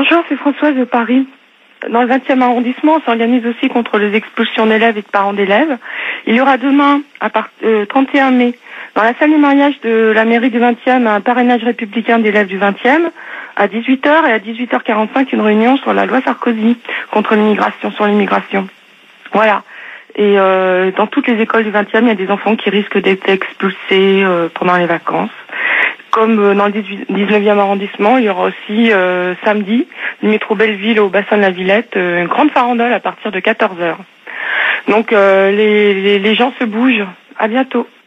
Bonjour, c'est Françoise de Paris. Dans le 20e arrondissement, on s'organise aussi contre les expulsions d'élèves et de parents d'élèves. Il y aura demain, 31 mai, dans la salle du mariage de la mairie du 20e, un parrainage républicain d'élèves du 20e, à 18h et à 18h45, une réunion sur la loi Sarkozy contre l'immigration, sur l'immigration. Voilà. Et dans toutes les écoles du 20e, il y a des enfants qui risquent d'être expulsés pendant les vacances. Comme dans le 19e arrondissement, il y aura aussi samedi, du métro Belleville au bassin de la Villette, une grande farandole à partir de 14h. Donc les gens se bougent. À bientôt.